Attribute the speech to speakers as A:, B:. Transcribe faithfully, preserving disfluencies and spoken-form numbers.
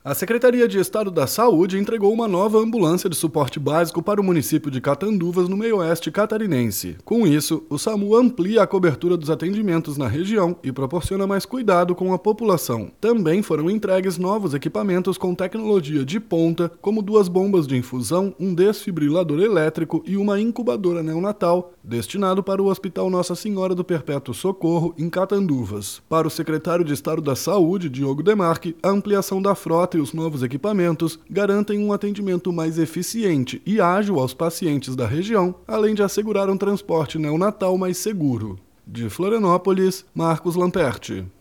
A: A Secretaria de Estado da Saúde entregou uma nova ambulância de suporte básico para o município de Catanduvas, no meio-oeste catarinense. Com isso, o SAMU amplia a cobertura dos atendimentos na região e proporciona mais cuidado com a população. Também foram entregues novos equipamentos com tecnologia de ponta, como duas bombas de infusão, um desfibrilador elétrico e uma incubadora neonatal, destinado para o Hospital Nossa Senhora do Perpétuo Socorro, em Catanduvas. Para o secretário de Estado da Saúde, Diogo Demarque, a ampliação da frota e os novos equipamentos garantem um atendimento mais eficiente e ágil aos pacientes da região, além de assegurar um transporte neonatal mais seguro. De Florianópolis, Marcos Lamperti.